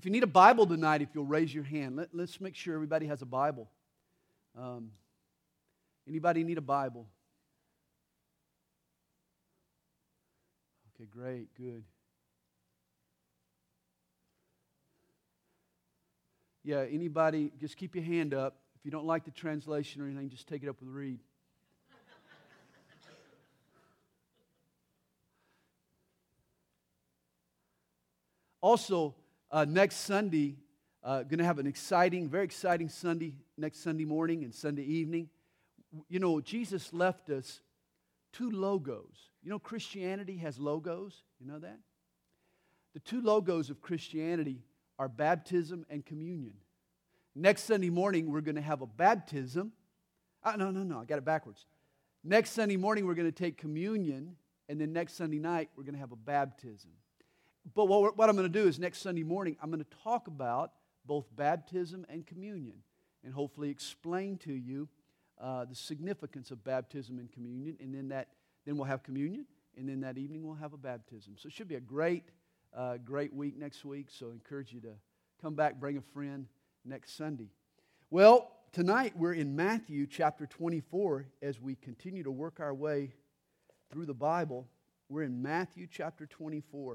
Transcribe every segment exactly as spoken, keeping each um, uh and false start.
If you need a Bible tonight, if you'll raise your hand, let, let's make sure everybody has a Bible. Um, anybody need a Bible? Okay, great, good. Yeah, anybody, just keep your hand up. If you don't like the translation or anything, just take it up with Reed. Also, uh, next Sunday, uh, going to have an exciting, very exciting Sunday, next Sunday morning and Sunday evening. You know, Jesus left us two logos. You know, Christianity has logos. You know that? The two logos of Christianity are baptism and communion. Next Sunday morning, we're going to have a baptism. Oh, no, no, no, I got it backwards. Next Sunday morning, we're going to take communion, and then next Sunday night, we're going to have a baptism. But what, what I'm going to do is next Sunday morning, I'm going to talk about both baptism and communion and hopefully explain to you uh, the significance of baptism and communion. And then that, then we'll have communion, and then that evening we'll have a baptism. So it should be a great, uh, great week next week. So I encourage you to come back, bring a friend next Sunday. Well, tonight we're in Matthew chapter twenty-four as we continue to work our way through the Bible. We're in Matthew chapter twenty-four.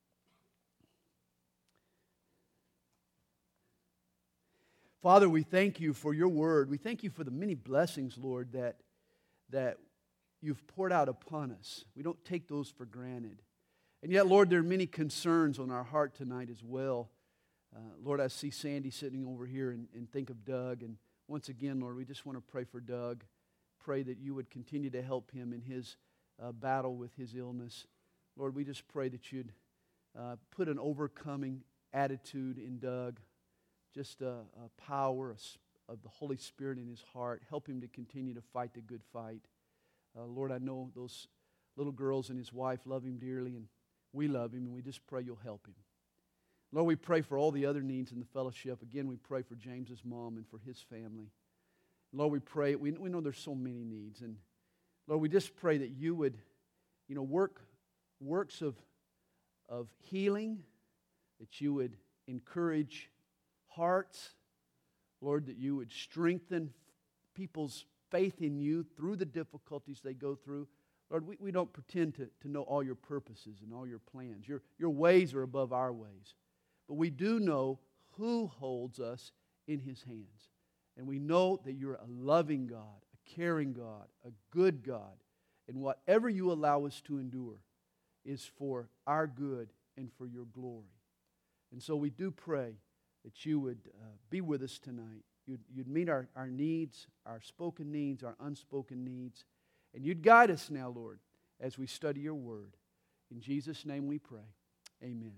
Father, we thank you for your word. We thank you for the many blessings, Lord, that, that you've poured out upon us. We don't take those for granted. And yet, Lord, there are many concerns on our heart tonight as well. Uh, Lord, I see Sandy sitting over here and, and think of Doug. And once again, Lord, we just want to pray for Doug. Pray that you would continue to help him in his uh, battle with his illness. Lord, we just pray that you'd uh, put an overcoming attitude in Doug. Just a, a power of the Holy Spirit in his heart. Help him to continue to fight the good fight. Uh, Lord, I know those little girls and his wife love him dearly, and we love him, and we just pray you'll help him. Lord, we pray for all the other needs in the fellowship. Again, we pray for James's mom and for his family. Lord, we pray, we, we know there's so many needs, and Lord, we just pray that you would, you know, work works of, of healing, that you would encourage hearts, Lord, that you would strengthen people's faith in you through the difficulties they go through. Lord, we, we don't pretend to, to know all your purposes and all your plans. Your, your ways are above our ways. But we do know who holds us in his hands. And we know that you're a loving God, a caring God, a good God. And whatever you allow us to endure is for our good and for your glory. And so we do pray that you would uh, be with us tonight. You'd, you'd meet our, our needs, our spoken needs, our unspoken needs. And you'd guide us now, Lord, as we study your word. In Jesus' name we pray. Amen.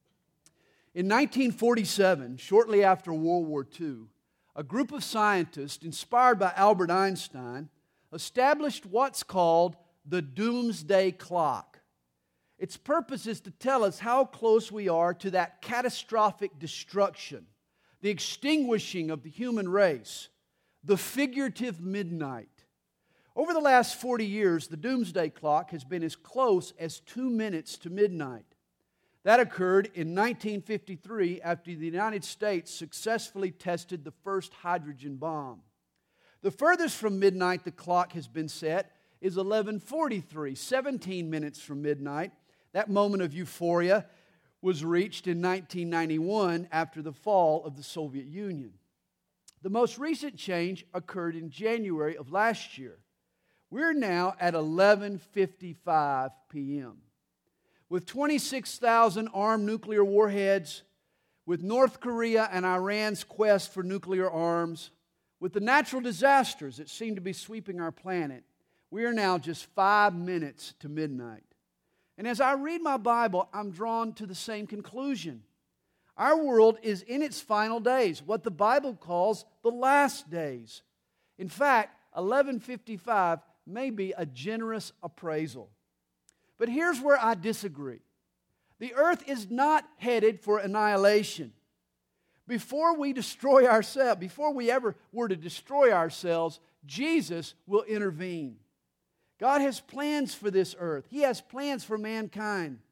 In nineteen forty-seven, shortly after World War Two, a group of scientists, inspired by Albert Einstein, established what's called the Doomsday Clock. Its purpose is to tell us how close we are to that catastrophic destruction, the extinguishing of the human race, the figurative midnight. Over the last forty years, the Doomsday Clock has been as close as two minutes to midnight. That occurred in nineteen fifty-three after the United States successfully tested the first hydrogen bomb. The furthest from midnight the clock has been set is eleven forty-three, seventeen minutes from midnight. That moment of euphoria was reached in nineteen ninety-one after the fall of the Soviet Union. The most recent change occurred in January of last year. We're now at eleven fifty-five p.m. With twenty-six thousand armed nuclear warheads, with North Korea and Iran's quest for nuclear arms, with the natural disasters that seem to be sweeping our planet, we are now just five minutes to midnight. And as I read my Bible, I'm drawn to the same conclusion. Our world is in its final days, what the Bible calls the last days. In fact, eleven fifty-five may be a generous appraisal. But here's where I disagree. The earth is not headed for annihilation. Before we destroy ourselves, before we ever were to destroy ourselves, Jesus will intervene. God has plans for this earth. He has plans for mankind.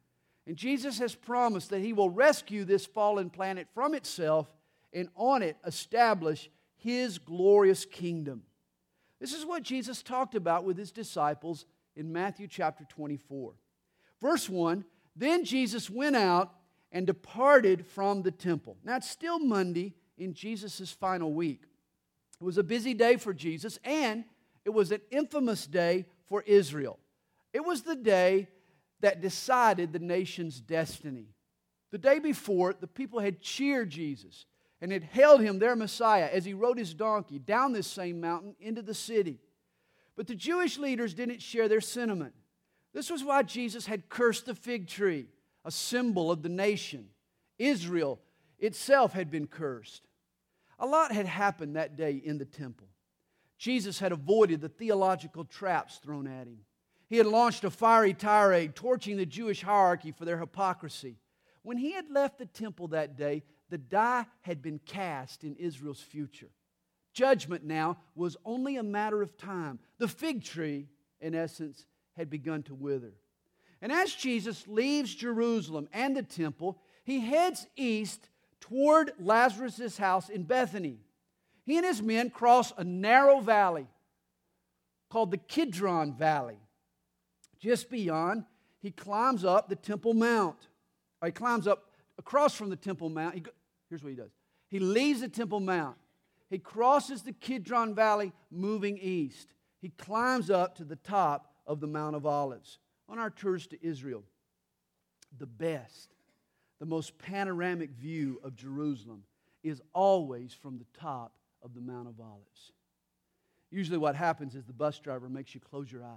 And Jesus has promised that He will rescue this fallen planet from itself and on it establish His glorious kingdom. This is what Jesus talked about with His disciples in Matthew chapter twenty-four. Verse one, then Jesus went out and departed from the temple. Now it's still Monday in Jesus' final week. It was a busy day for Jesus, and it was an infamous day for Israel. It was the day that decided the nation's destiny. The day before, the people had cheered Jesus and had hailed Him their Messiah as He rode His donkey down this same mountain into the city. But the Jewish leaders didn't share their sentiment. This was why Jesus had cursed the fig tree, a symbol of the nation. Israel itself had been cursed. A lot had happened that day in the temple. Jesus had avoided the theological traps thrown at Him. He had launched a fiery tirade, torching the Jewish hierarchy for their hypocrisy. When He had left the temple that day, the die had been cast in Israel's future. Judgment now was only a matter of time. The fig tree, in essence, had begun to wither. And as Jesus leaves Jerusalem and the temple, He heads east toward Lazarus' house in Bethany. He and His men cross a narrow valley called the Kidron Valley. Just beyond, He climbs up the Temple Mount. Or he climbs up across from the Temple Mount. He go, here's what He does. He leaves the Temple Mount. He crosses the Kidron Valley, moving east. He climbs up to the top of the Mount of Olives. On our tours to Israel, the best, the most panoramic view of Jerusalem is always from the top of the Mount of Olives. Usually what happens is the bus driver makes you close your eyes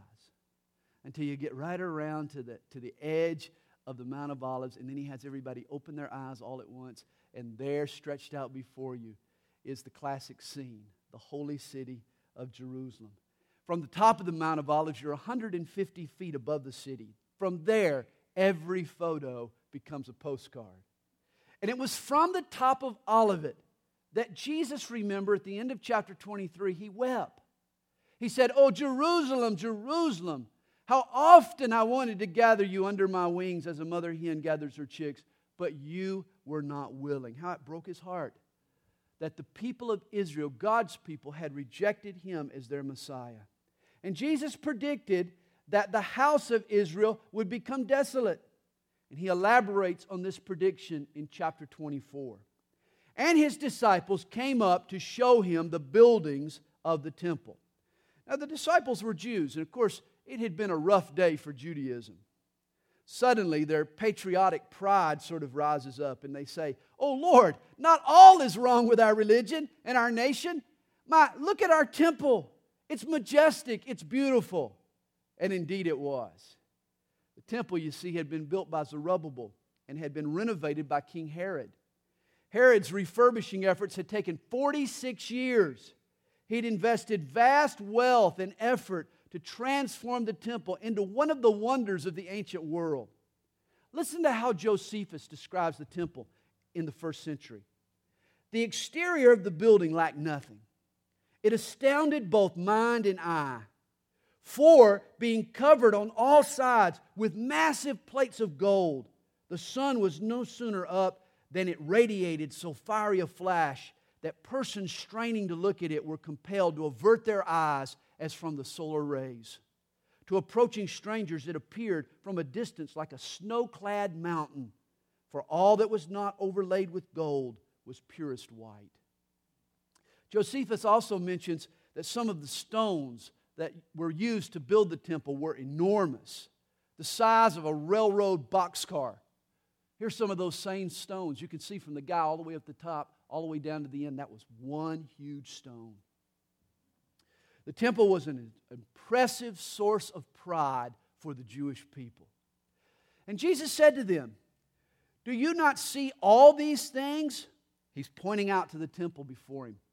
until you get right around to the, to the edge of the Mount of Olives, and then he has everybody open their eyes all at once, and there, stretched out before you, is the classic scene, the holy city of Jerusalem. From the top of the Mount of Olives, you're one hundred fifty feet above the city. From there, every photo becomes a postcard. And it was from the top of Olivet that Jesus, remember, at the end of chapter twenty-three, He wept. He said, "Oh, Jerusalem, Jerusalem, how often I wanted to gather you under my wings as a mother hen gathers her chicks, but you were not willing." How it broke His heart that the people of Israel, God's people, had rejected Him as their Messiah. And Jesus predicted that the house of Israel would become desolate. And He elaborates on this prediction in chapter twenty-four. And His disciples came up to show Him the buildings of the temple. Now the disciples were Jews, and of course it had been a rough day for Judaism. Suddenly their patriotic pride sort of rises up and they say, "Oh Lord, not all is wrong with our religion and our nation. My, look at our temple. It's majestic, it's beautiful." And indeed it was. The temple, you see, had been built by Zerubbabel and had been renovated by King Herod. Herod's refurbishing efforts had taken forty-six years. He'd invested vast wealth and effort to transform the temple into one of the wonders of the ancient world. Listen to how Josephus describes the temple in the first century. The exterior of the building lacked nothing. It astounded both mind and eye. For, being covered on all sides with massive plates of gold, the sun was no sooner up than it radiated so fiery a flash that persons straining to look at it were compelled to avert their eyes as from the solar rays. To approaching strangers, it appeared from a distance like a snow-clad mountain, for all that was not overlaid with gold was purest white. Josephus also mentions that some of the stones that were used to build the temple were enormous, the size of a railroad boxcar. Here's some of those same stones. You can see from the guy all the way up the top, all the way down to the end, that was one huge stone. The temple was an impressive source of pride for the Jewish people. And Jesus said to them, "Do you not see all these things?" He's pointing out to the temple before him.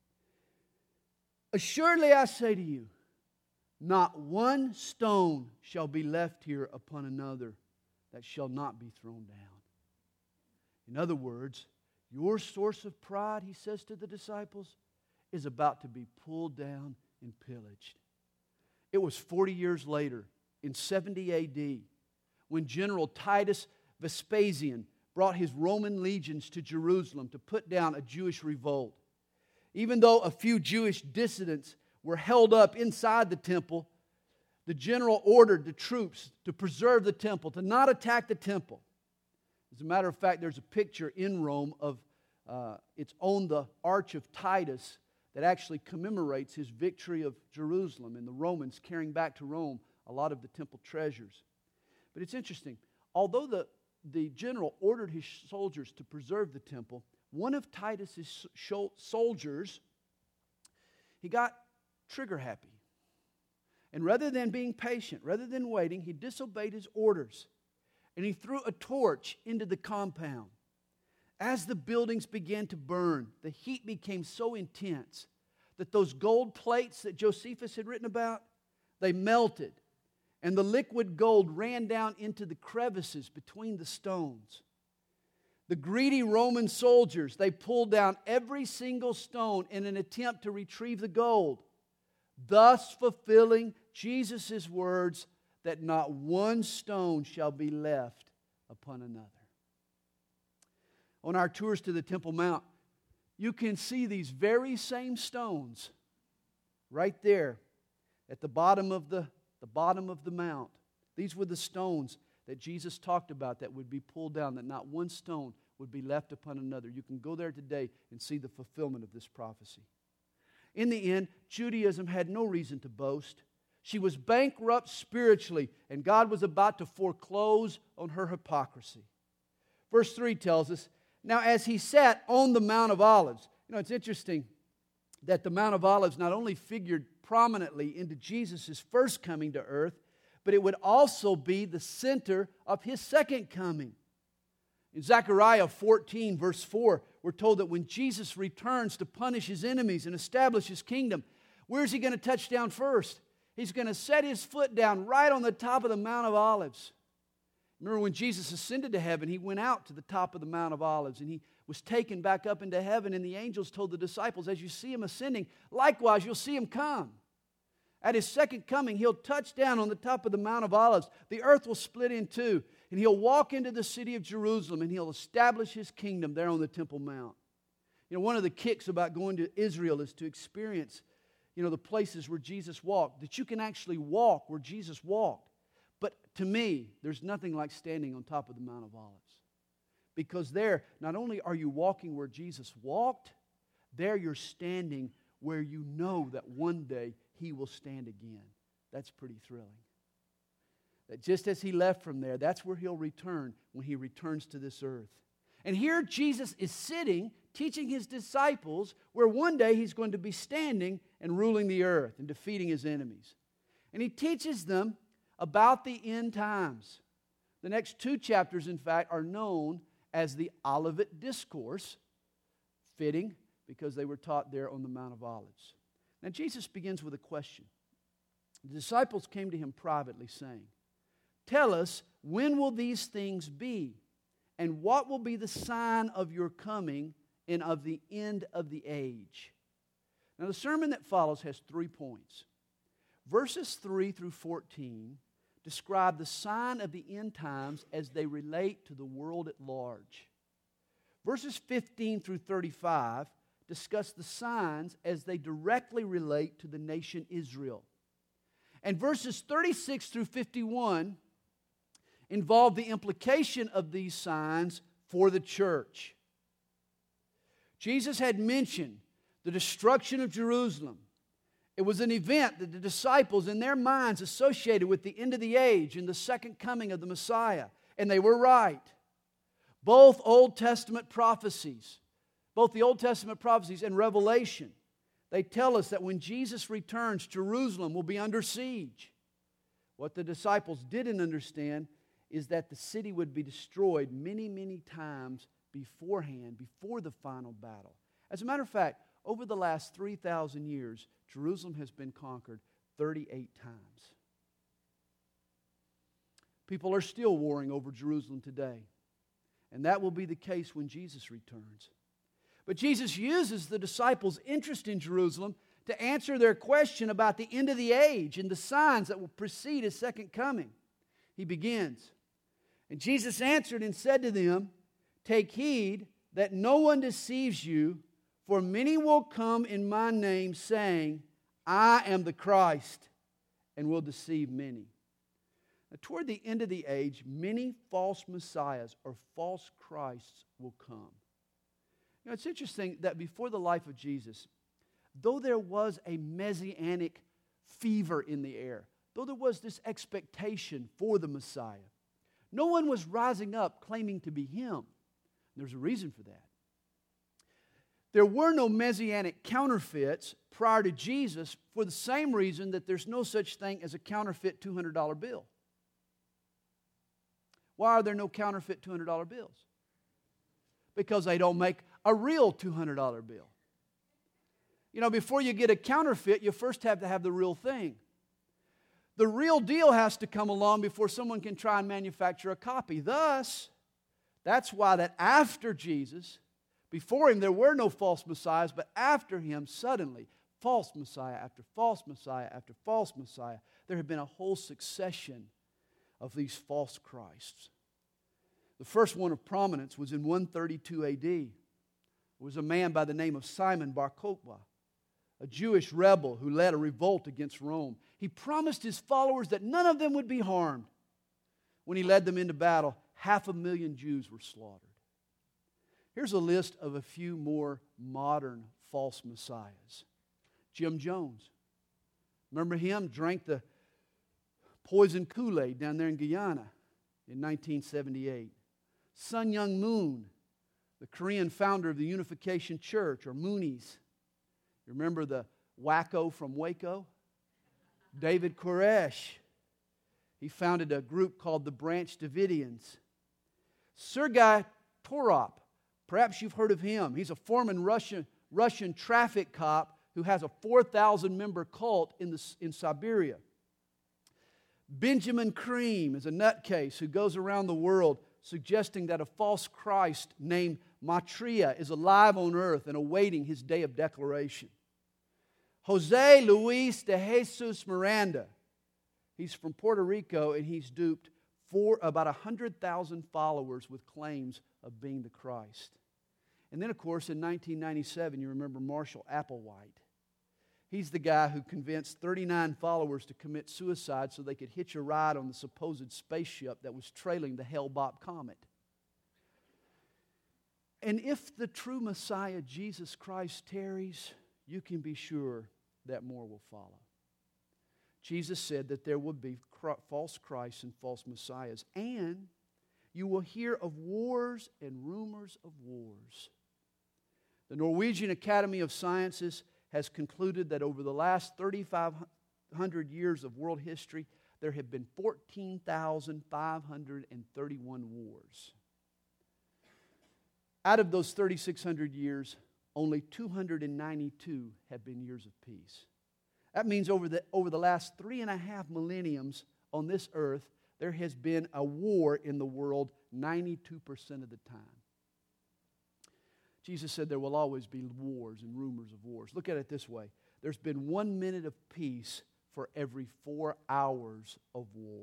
"Assuredly I say to you, not one stone shall be left here upon another that shall not be thrown down." In other words, your source of pride, He says to the disciples, is about to be pulled down and pillaged. It was forty years later, in seventy A D, when General Titus Vespasian brought his Roman legions to Jerusalem to put down a Jewish revolt. Even though a few Jewish dissidents were held up inside the temple, the general ordered the troops to preserve the temple, to not attack the temple. As a matter of fact, there's a picture in Rome of, uh, it's on the Arch of Titus that actually commemorates his victory of Jerusalem and the Romans carrying back to Rome a lot of the temple treasures. But it's interesting. Although the, the general ordered his soldiers to preserve the temple, one of Titus's soldiers, he got trigger happy. And rather than being patient, rather than waiting, he disobeyed his orders. And he threw a torch into the compound. As the buildings began to burn, the heat became so intense that those gold plates that Josephus had written about, they melted. And the liquid gold ran down into the crevices between the stones. The greedy Roman soldiers, they pulled down every single stone in an attempt to retrieve the gold, thus fulfilling Jesus' words that not one stone shall be left upon another. On our tours to the Temple Mount, you can see these very same stones right there at the bottom of the, the bottom of the mount. These were the stones that Jesus talked about that would be pulled down, that not one stone would be left upon another. You can go there today and see the fulfillment of this prophecy. In the end, Judaism had no reason to boast. She was bankrupt spiritually, and God was about to foreclose on her hypocrisy. Verse three tells us, now as he sat on the Mount of Olives. You know, it's interesting that the Mount of Olives not only figured prominently into Jesus' first coming to earth, but it would also be the center of His second coming. In Zechariah fourteen, verse four, we're told that when Jesus returns to punish His enemies and establish His kingdom, where's He going to touch down first? He's going to set His foot down right on the top of the Mount of Olives. Remember when Jesus ascended to heaven, He went out to the top of the Mount of Olives and He was taken back up into heaven, and the angels told the disciples, as you see Him ascending, likewise you'll see Him come. At His second coming, He'll touch down on the top of the Mount of Olives. The earth will split in two, and He'll walk into the city of Jerusalem, and He'll establish His kingdom there on the Temple Mount. You know, one of the kicks about going to Israel is to experience, you know, the places where Jesus walked, that you can actually walk where Jesus walked. But to me, there's nothing like standing on top of the Mount of Olives. Because there, not only are you walking where Jesus walked, there you're standing where you know that one day He will stand again. That's pretty thrilling. That just as He left from there, that's where He'll return when He returns to this earth. And here Jesus is sitting, teaching His disciples, where one day He's going to be standing and ruling the earth and defeating His enemies. And He teaches them about the end times. The next two chapters, in fact, are known as the Olivet Discourse, fitting because they were taught there on the Mount of Olives. Now Jesus begins with a question. The disciples came to Him privately saying, tell us, when will these things be? And what will be the sign of your coming and of the end of the age? Now the sermon that follows has three points. Verses three through fourteen describe the sign of the end times as they relate to the world at large. Verses fifteen through thirty-five discuss the signs as they directly relate to the nation Israel. And verses thirty-six through fifty-one involve the implication of these signs for the church. Jesus had mentioned the destruction of Jerusalem. It was an event that the disciples in their minds associated with the end of the age and the second coming of the Messiah. And they were right. Both Old Testament prophecies, both the Old Testament prophecies and Revelation, they tell us that when Jesus returns, Jerusalem will be under siege. What the disciples didn't understand is that the city would be destroyed many, many times beforehand, before the final battle. As a matter of fact, over the last three thousand years, Jerusalem has been conquered thirty-eight times. People are still warring over Jerusalem today. And that will be the case when Jesus returns. But Jesus uses the disciples' interest in Jerusalem to answer their question about the end of the age and the signs that will precede His second coming. He begins, And Jesus answered and said to them, take heed that no one deceives you, for many will come in my name, saying, I am the Christ, and will deceive many. Now, toward the end of the age, many false messiahs or false Christs will come. You know, it's interesting that before the life of Jesus, though there was a messianic fever in the air, though there was this expectation for the Messiah, no one was rising up claiming to be Him. There's a reason for that. There were no messianic counterfeits prior to Jesus for the same reason that there's no such thing as a counterfeit two hundred dollar bill. Why are there no counterfeit two hundred dollar bills? Because they don't make a real two hundred dollar bill. You know, before you get a counterfeit, you first have to have the real thing. The real deal has to come along before someone can try and manufacture a copy. Thus, that's why that after Jesus, before Him there were no false messiahs, but after Him suddenly, false messiah after false messiah after false messiah, there had been a whole succession of these false Christs. The first one of prominence was in one thirty-two A D. It was a man by the name of Simon Bar Kokhba, a Jewish rebel who led a revolt against Rome. He promised his followers that none of them would be harmed. When he led them into battle, half a million Jews were slaughtered. Here's a list of a few more modern false messiahs. Jim Jones. Remember him? Drank the poison Kool-Aid down there in Guyana in nineteen seventy-eight. Sun Myung Moon, the Korean founder of the Unification Church, or Moonies. You remember the wacko from Waco? David Koresh. He founded a group called the Branch Davidians. Sergei Torop. Perhaps you've heard of him. He's a former Russian, Russian traffic cop who has a four thousand member cult in, the, in Siberia. Benjamin Creme is a nutcase who goes around the world suggesting that a false Christ named Maitreya is alive on earth and awaiting His day of declaration. Jose Luis de Jesus Miranda. He's from Puerto Rico, and he's duped for about one hundred thousand followers with claims of being the Christ. And then, of course, in nineteen ninety-seven, you remember Marshall Applewhite. He's the guy who convinced thirty-nine followers to commit suicide so they could hitch a ride on the supposed spaceship that was trailing the Hale-Bopp comet. And if the true Messiah, Jesus Christ, tarries, you can be sure that more will follow. Jesus said that there would be false Christs and false messiahs, and you will hear of wars and rumors of wars. The Norwegian Academy of Sciences has concluded that over the last thirty-five hundred years of world history, there have been fourteen thousand five hundred thirty-one wars. Out of those thirty-six hundred years, only two hundred ninety-two have been years of peace. That means over the, over the last three and a half millenniums on this earth, there has been a war in the world ninety-two percent of the time. Jesus said there will always be wars and rumors of wars. Look at it this way. There's been one minute of peace for every four hours of war.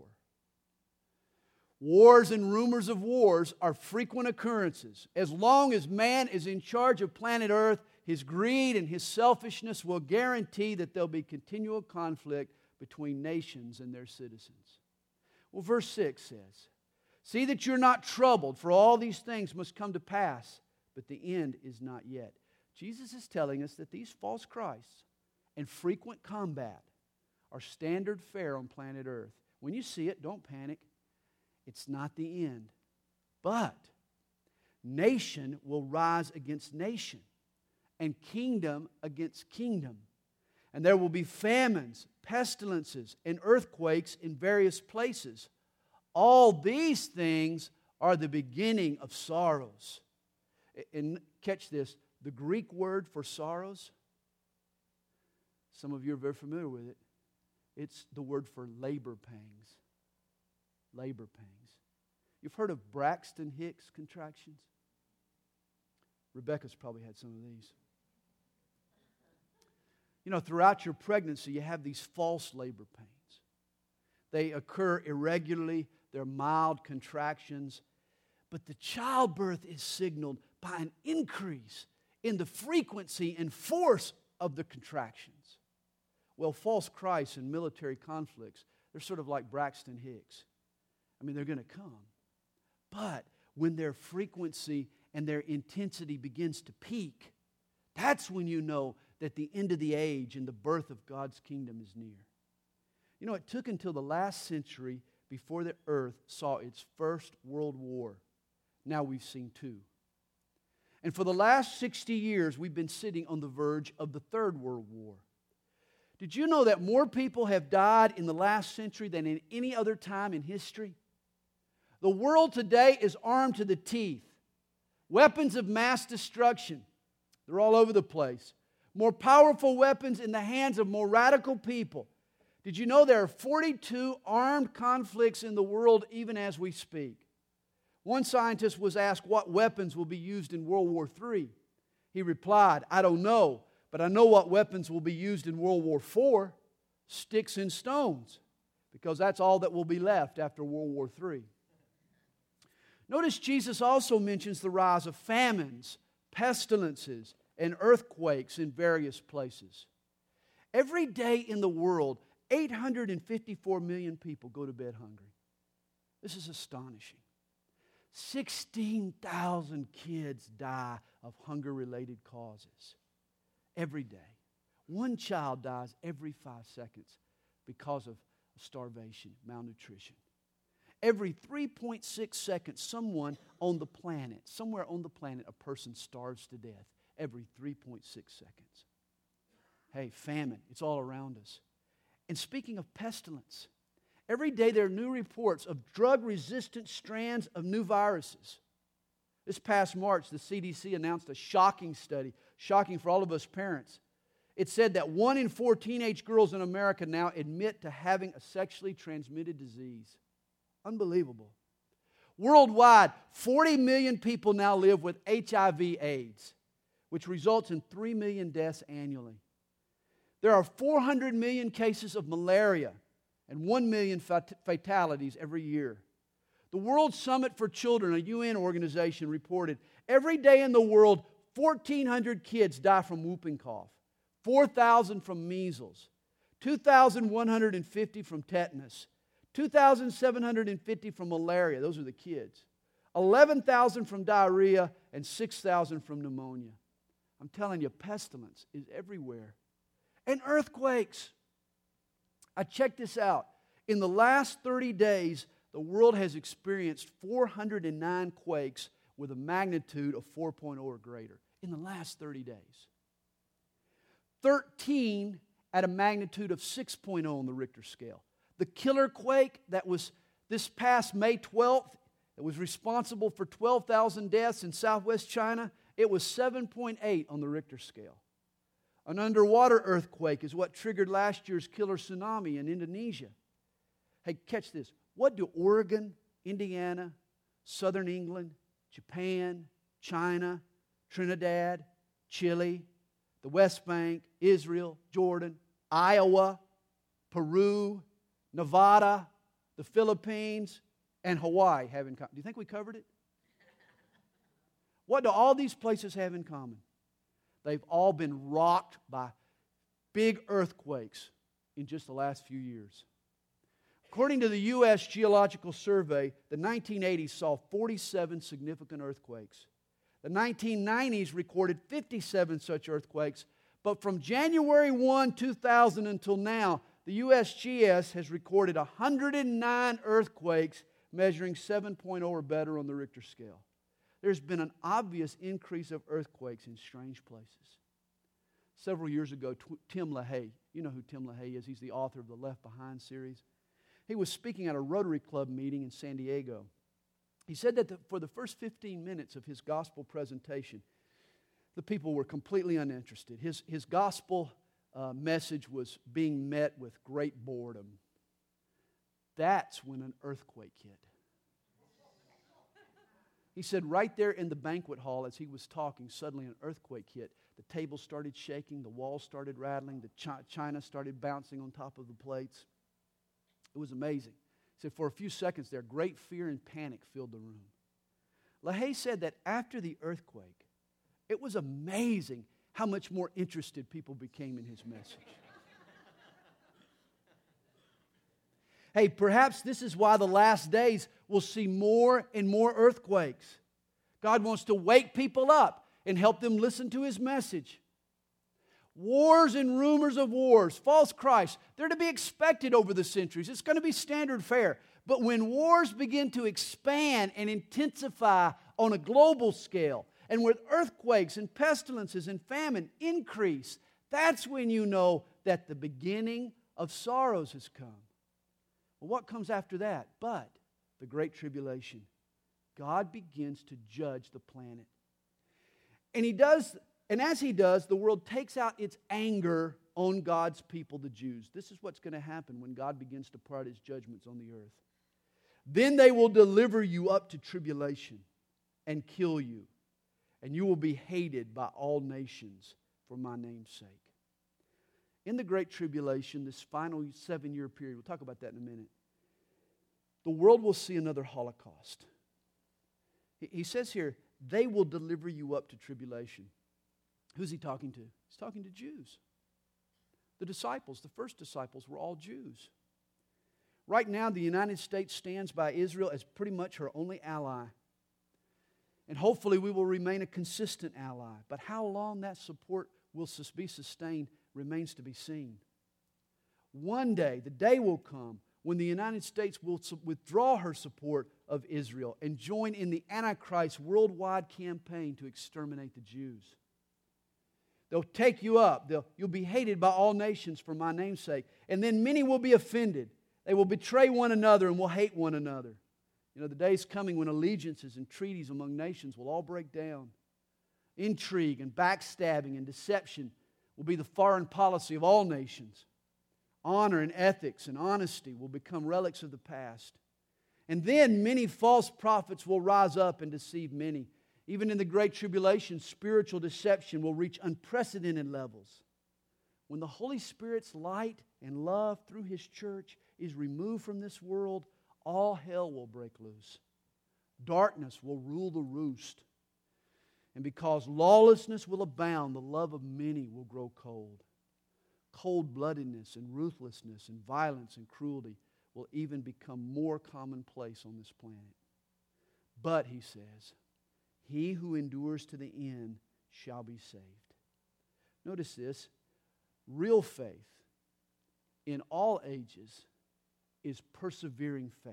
Wars and rumors of wars are frequent occurrences. As long as man is in charge of planet Earth, his greed and his selfishness will guarantee that there'll be continual conflict between nations and their citizens. Well, verse six says, see that you're not troubled, for all these things must come to pass, but the end is not yet. Jesus is telling us that these false Christs and frequent combat are standard fare on planet Earth. When you see it, don't panic. It's not the end. But nation will rise against nation, and kingdom against kingdom. And there will be famines, pestilences, and earthquakes in various places. All these things are the beginning of sorrows. And catch this, the Greek word for sorrows, some of you are very familiar with it. It's the word for labor pangs. Labor pangs. You've heard of Braxton Hicks contractions? Rebecca's probably had some of these. You know, throughout your pregnancy, you have these false labor pains. They occur irregularly. they're mild contractions. But the childbirth is signaled by an increase in the frequency and force of the contractions. Well, false Christs and military conflicts, they're sort of like Braxton Hicks. I mean, they're going to come. But when their frequency and their intensity begins to peak, that's when you know that the end of the age and the birth of God's kingdom is near. You know, it took until the last century before the earth saw its first world war. Now we've seen two. And for the last sixty years, we've been sitting on the verge of the Third World War. Did you know that more people have died in the last century than in any other time in history? The world today is armed to the teeth. Weapons of mass destruction. They're all over the place. More powerful weapons in the hands of more radical people. Did you know there are forty-two armed conflicts in the world even as we speak? One scientist was asked what weapons will be used in World War Three. He replied, I don't know, but I know what weapons will be used in World War Four. Sticks and stones, because that's all that will be left after World War Three. Notice Jesus also mentions the rise of famines, pestilences, and earthquakes in various places. Every day in the world, eight hundred fifty-four million people go to bed hungry. This is astonishing. sixteen thousand kids die of hunger-related causes every day. One child dies every five seconds because of starvation, malnutrition. Every three point six seconds, someone on the planet, somewhere on the planet, a person starves to death. Every three point six seconds. Hey, famine, it's all around us. And speaking of pestilence, every day there are new reports of drug-resistant strands of new viruses. This past March, the C D C announced a shocking study, shocking for all of us parents. It said that one in four teenage girls in America now admit to having a sexually transmitted disease. Unbelievable. Worldwide, forty million people now live with H I V AIDS, which results in three million deaths annually. There are four hundred million cases of malaria and one million fat- fatalities every year. The World Summit for Children, a U N organization, reported every day in the world, fourteen hundred kids die from whooping cough, four thousand from measles, two thousand one hundred fifty from tetanus, two thousand seven hundred fifty from malaria. Those are the kids. eleven thousand from diarrhea and six thousand from pneumonia. I'm telling you, pestilence is everywhere. And earthquakes. I checked this out. In the last thirty days, the world has experienced four hundred nine quakes with a magnitude of four point oh or greater. In the last thirty days. thirteen at a magnitude of six point oh on the Richter scale. The killer quake that was this past May twelfth, it was responsible for twelve thousand deaths in southwest China. It was seven point eight on the Richter scale. An underwater earthquake is what triggered last year's killer tsunami in Indonesia. Hey, catch this. What do Oregon, Indiana, southern England, Japan, China, Trinidad, Chile, the West Bank, Israel, Jordan, Iowa, Peru, Nevada, the Philippines, and Hawaii have in common? Do you think we covered it? What do all these places have in common? They've all been rocked by big earthquakes in just the last few years. According to the U S Geological Survey, the nineteen eighties saw forty-seven significant earthquakes. The nineteen nineties recorded fifty-seven such earthquakes, but from January first, two thousand until now, the U S G S has recorded one hundred nine earthquakes measuring seven point oh or better on the Richter scale. There's been an obvious increase of earthquakes in strange places. Several years ago, Tim LaHaye, you know who Tim LaHaye is, he's the author of the Left Behind series. He was speaking at a Rotary Club meeting in San Diego. He said that the, for the first fifteen minutes of his gospel presentation, the people were completely uninterested. His, his gospel uh, message was being met with great boredom. That's when an earthquake hit. He said right there in the banquet hall as he was talking, suddenly an earthquake hit. The table started shaking, the walls started rattling, the chi- china started bouncing on top of the plates. It was amazing. He said, for a few seconds there, great fear and panic filled the room. LaHaye said that after the earthquake, it was amazing how much more interested people became in his message. Hey, perhaps this is why the last days will see more and more earthquakes. God wants to wake people up and help them listen to His message. Wars and rumors of wars, false Christ, they're to be expected over the centuries. It's going to be standard fare. But when wars begin to expand and intensify on a global scale, and with earthquakes and pestilences and famine increase, that's when you know that the beginning of sorrows has come. Well, what comes after that? But the Great Tribulation. God begins to judge the planet. And He does, and as He does, the world takes out its anger on God's people, the Jews. This is what's going to happen when God begins to pour out His judgments on the earth. Then they will deliver you up to tribulation and kill you, and you will be hated by all nations for my name's sake. In the Great Tribulation, this final seven-year period, we'll talk about that in a minute, the world will see another Holocaust. He says here, they will deliver you up to tribulation. Who's He talking to? He's talking to Jews. The disciples, the first disciples, were all Jews. Right now, the United States stands by Israel as pretty much her only ally. And hopefully we will remain a consistent ally. But how long that support will be sustained remains to be seen. One day, the day will come when the United States will withdraw her support of Israel and join in the Antichrist worldwide campaign to exterminate the Jews. They'll take you up. They'll, you'll be hated by all nations for my name's sake. And then many will be offended. They will betray one another and will hate one another. You know, the day's coming when allegiances and treaties among nations will all break down. Intrigue and backstabbing and deception will be the foreign policy of all nations. Honor and ethics and honesty will become relics of the past. And then many false prophets will rise up and deceive many. Even in the Great Tribulation, spiritual deception will reach unprecedented levels. When the Holy Spirit's light and love through His church is removed from this world, all hell will break loose. Darkness will rule the roost. And because lawlessness will abound, the love of many will grow cold. Cold-bloodedness and ruthlessness and violence and cruelty will even become more commonplace on this planet. But, He says, he who endures to the end shall be saved. Notice this. Real faith in all ages is persevering faith.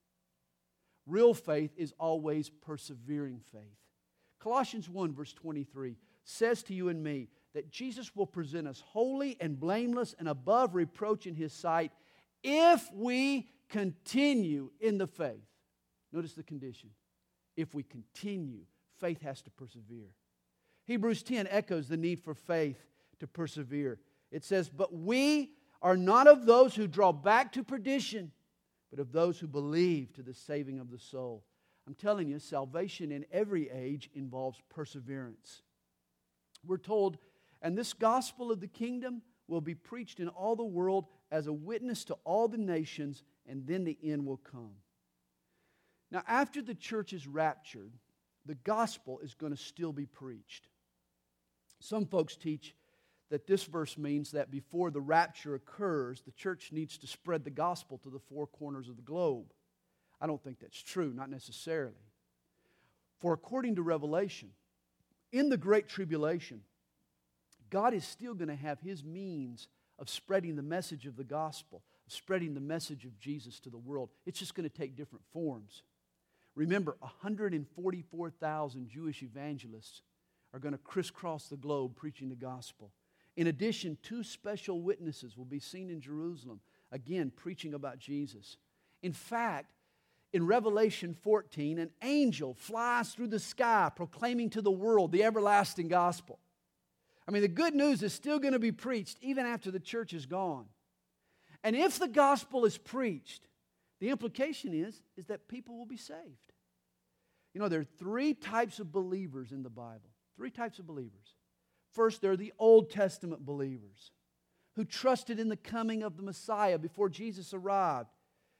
Real faith is always persevering faith. Colossians one verse twenty-three says to you and me that Jesus will present us holy and blameless and above reproach in His sight if we continue in the faith. Notice the condition. If we continue, faith has to persevere. Hebrews ten echoes the need for faith to persevere. It says, but we are not of those who draw back to perdition, but of those who believe to the saving of the soul. I'm telling you, salvation in every age involves perseverance. We're told, and this gospel of the kingdom will be preached in all the world as a witness to all the nations, and then the end will come. Now, after the church is raptured, the gospel is going to still be preached. Some folks teach that this verse means that before the rapture occurs, the church needs to spread the gospel to the four corners of the globe. I don't think that's true, not necessarily. For according to Revelation, in the Great Tribulation, God is still going to have His means of spreading the message of the gospel, of spreading the message of Jesus to the world. It's just going to take different forms. Remember, one hundred forty-four thousand Jewish evangelists are going to crisscross the globe preaching the gospel. In addition, two special witnesses will be seen in Jerusalem, again, preaching about Jesus. In fact, in Revelation fourteen, an angel flies through the sky proclaiming to the world the everlasting gospel. I mean, the good news is still going to be preached even after the church is gone. And if the gospel is preached, the implication is, is that people will be saved. You know, there are three types of believers in the Bible. Three types of believers. First, there are the Old Testament believers who trusted in the coming of the Messiah before Jesus arrived.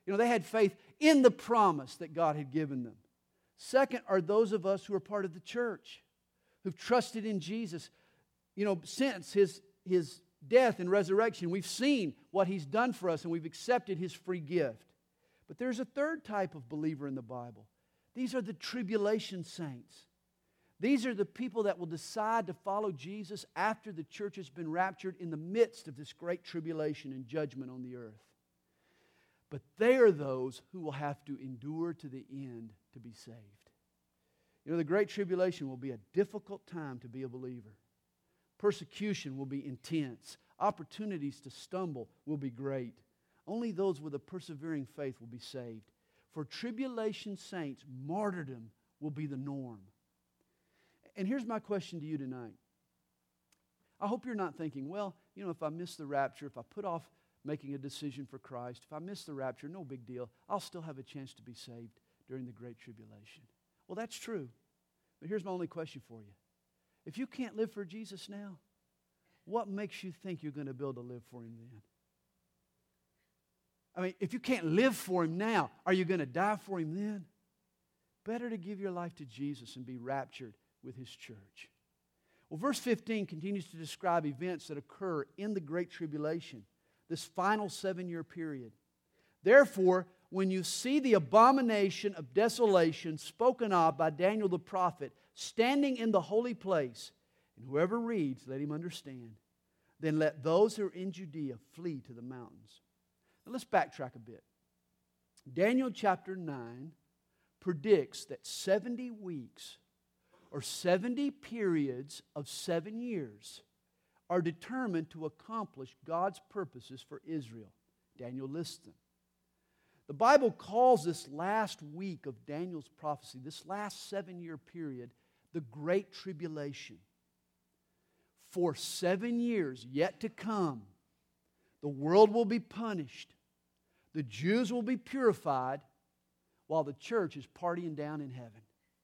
You know, they had faith in the promise that God had given them. Second are those of us who are part of the church, who've trusted in Jesus. You know, since His, his death and resurrection, we've seen what He's done for us and we've accepted His free gift. But there's a third type of believer in the Bible. These are the tribulation saints. These are the people that will decide to follow Jesus after the church has been raptured in the midst of this great tribulation and judgment on the earth. But they are those who will have to endure to the end to be saved. You know, the great tribulation will be a difficult time to be a believer. Persecution will be intense. Opportunities to stumble will be great. Only those with a persevering faith will be saved. For tribulation saints, martyrdom will be the norm. And here's my question to you tonight. I hope you're not thinking, well, you know, if I miss the rapture, if I put off making a decision for Christ, if I miss the rapture, no big deal. I'll still have a chance to be saved during the Great Tribulation. Well, that's true. But here's my only question for you. If you can't live for Jesus now, what makes you think you're going to be able to live for Him then? I mean, if you can't live for Him now, are you going to die for Him then? Better to give your life to Jesus and be raptured with His church. Well, verse fifteen continues to describe events that occur in the Great Tribulation, this final seven-year period. Therefore, when you see the abomination of desolation spoken of by Daniel the prophet standing in the holy place, and whoever reads, let him understand, then let those who are in Judea flee to the mountains. Now let's backtrack a bit. Daniel chapter nine predicts that seventy weeks or seventy periods of seven years are determined to accomplish God's purposes for Israel. Daniel lists them. The Bible calls this last week of Daniel's prophecy, this last seven-year period, the Great Tribulation. For seven years yet to come, the world will be punished, the Jews will be purified, while the church is partying down in heaven.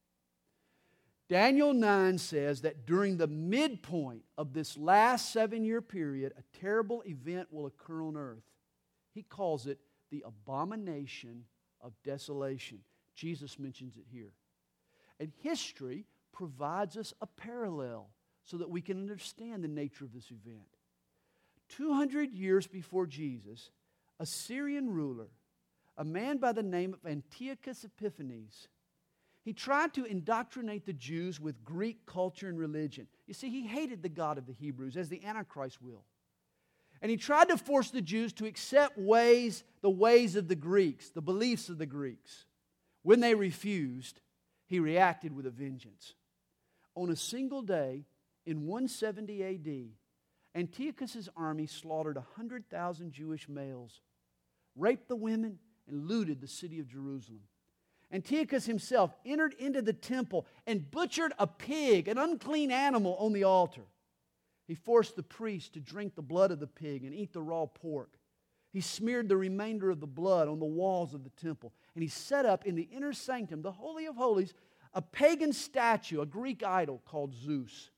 Daniel nine says that during the midpoint of this last seven-year period, a terrible event will occur on earth. He calls it the abomination of desolation. Jesus mentions it here. And history provides us a parallel so that we can understand the nature of this event. two hundred years before Jesus, a Syrian ruler, a man by the name of Antiochus Epiphanes, he tried to indoctrinate the Jews with Greek culture and religion. You see, he hated the God of the Hebrews, as the Antichrist will. And he tried to force the Jews to accept ways, the ways of the Greeks, the beliefs of the Greeks. When they refused, he reacted with a vengeance. On a single day, in one seventy A D, Antiochus' army slaughtered one hundred thousand Jewish males, raped the women, and looted the city of Jerusalem. Antiochus himself entered into the temple and butchered a pig, an unclean animal, on the altar. He forced the priests to drink the blood of the pig and eat the raw pork. He smeared the remainder of the blood on the walls of the temple. And he set up in the inner sanctum, the Holy of Holies, a pagan statue, a Greek idol called Zeus.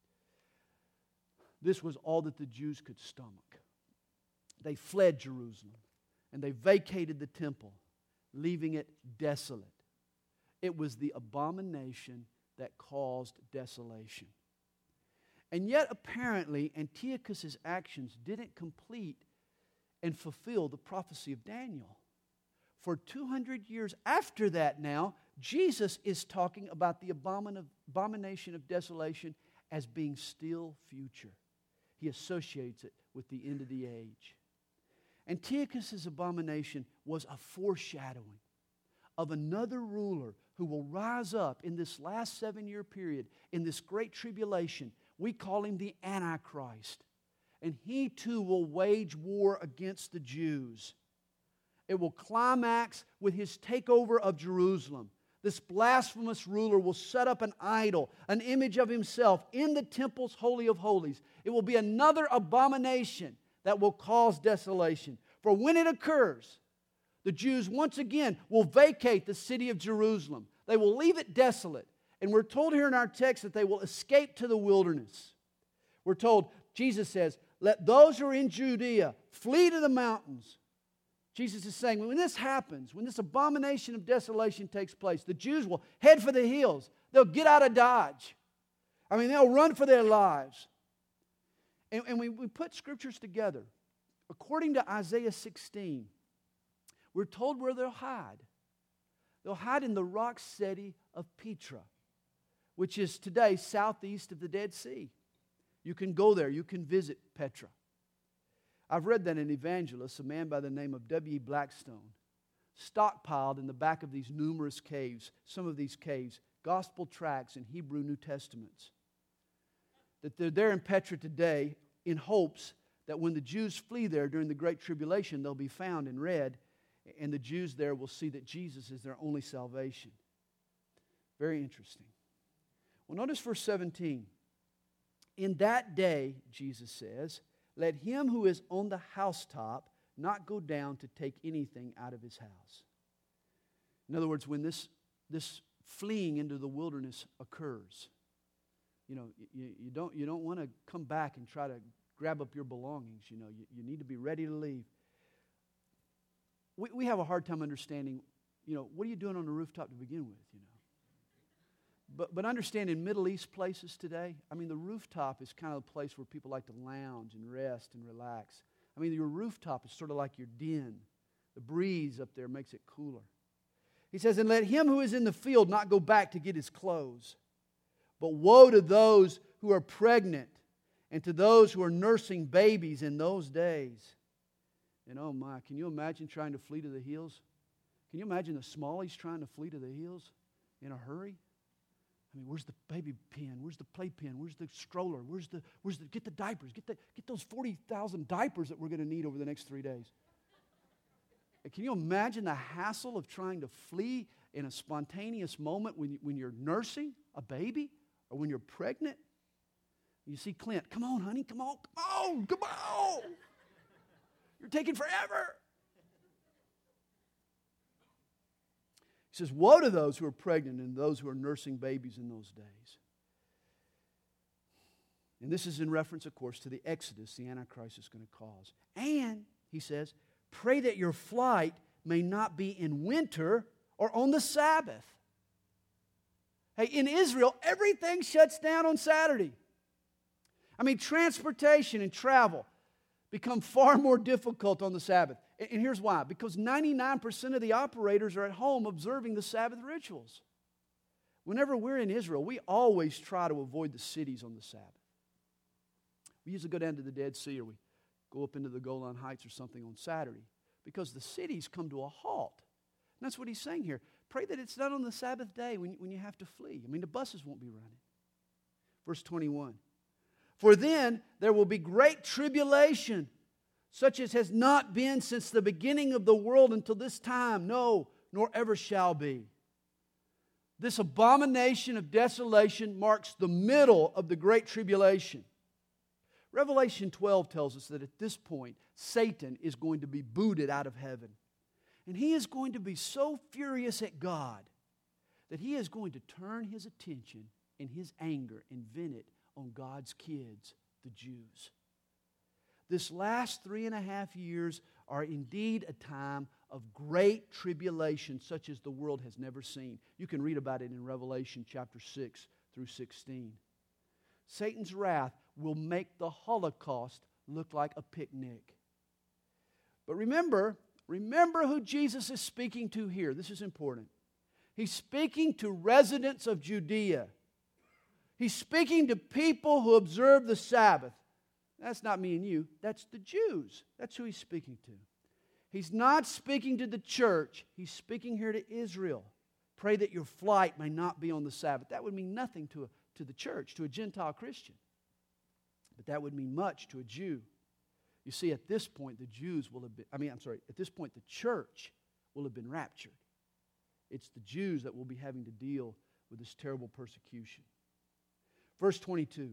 This was all that the Jews could stomach. They fled Jerusalem and they vacated the temple, leaving it desolate. It was the abomination that caused desolation. And yet, apparently, Antiochus' actions didn't complete and fulfill the prophecy of Daniel. For two hundred years after that now, Jesus is talking about the abomin- abomination of desolation as being still future. He associates it with the end of the age. Antiochus' abomination was a foreshadowing of another ruler who will rise up in this last seven-year period, in this great tribulation. We call him the Antichrist. And he too will wage war against the Jews. It will climax with his takeover of Jerusalem. This blasphemous ruler will set up an idol, an image of himself in the temple's Holy of Holies. It will be another abomination that will cause desolation. For when it occurs, the Jews once again will vacate the city of Jerusalem. They will leave it desolate. And we're told here in our text that they will escape to the wilderness. We're told, Jesus says, let those who are in Judea flee to the mountains. Jesus is saying, when this happens, when this abomination of desolation takes place, the Jews will head for the hills. They'll get out of Dodge. I mean, they'll run for their lives. And, and we, we put scriptures together. According to Isaiah sixteen, we're told where they'll hide. They'll hide in the rock city of Petra, which is today southeast of the Dead Sea. You can go there. You can visit Petra. I've read that an evangelist, a man by the name of W E Blackstone, stockpiled in the back of these numerous caves, some of these caves, gospel tracts and Hebrew New Testaments. That they're there in Petra today in hopes that when the Jews flee there during the Great Tribulation, they'll be found and read, and the Jews there will see that Jesus is their only salvation. Very interesting. Well, notice verse seventeen. In that day, Jesus says, let him who is on the housetop not go down to take anything out of his house. In other words, when this, this fleeing into the wilderness occurs, you know, you, you don't, you don't want to come back and try to grab up your belongings. You know, you, you need to be ready to leave. We, we have a hard time understanding, you know, what are you doing on the rooftop to begin with, you know? But, but understand in Middle East places today, I mean, the rooftop is kind of a place where people like to lounge and rest and relax. I mean, your rooftop is sort of like your den. The breeze up there makes it cooler. He says, and let him who is in the field not go back to get his clothes. But woe to those who are pregnant and to those who are nursing babies in those days. And oh my, can you imagine trying to flee to the hills? Can you imagine the smallies trying to flee to the hills in a hurry? I mean, where's the baby pen? Where's the playpen? Where's the stroller? Where's the, where's the, get the diapers. Get the, get those forty thousand diapers that we're going to need over the next three days. Can you imagine the hassle of trying to flee in a spontaneous moment when, you, when you're nursing a baby or when you're pregnant? You see Clint, come on, honey, come on, come on, come on. You're taking forever. He says, woe to those who are pregnant and those who are nursing babies in those days. And this is in reference, of course, to the Exodus the Antichrist is going to cause. And, he says, pray that your flight may not be in winter or on the Sabbath. Hey, in Israel, everything shuts down on Saturday. I mean, transportation and travel become far more difficult on the Sabbath. And here's why. Because ninety-nine percent of the operators are at home observing the Sabbath rituals. Whenever we're in Israel, we always try to avoid the cities on the Sabbath. We usually go down to the Dead Sea or we go up into the Golan Heights or something on Saturday because the cities come to a halt. And that's what he's saying here. Pray that it's not on the Sabbath day when, when you have to flee. I mean, the buses won't be running. Verse twenty-one. For then there will be great tribulation, such as has not been since the beginning of the world until this time, no, nor ever shall be. This abomination of desolation marks the middle of the great tribulation. Revelation twelve tells us that at this point, Satan is going to be booted out of heaven. And he is going to be so furious at God that he is going to turn his attention and his anger and vent it on God's kids, the Jews. This last three and a half years are indeed a time of great tribulation such as the world has never seen. You can read about it in Revelation chapter six through sixteen. Satan's wrath will make the Holocaust look like a picnic. But remember, remember who Jesus is speaking to here. This is important. He's speaking to residents of Judea. He's speaking to people who observe the Sabbath. That's not me and you. That's the Jews. That's who he's speaking to. He's not speaking to the church. He's speaking here to Israel. Pray that your flight may not be on the Sabbath. That would mean nothing to, a, to the church, to a Gentile Christian. But that would mean much to a Jew. You see, at this point, the Jews will have been, I mean, I'm sorry, at this point, the church will have been raptured. It's the Jews that will be having to deal with this terrible persecution. Verse twenty-two.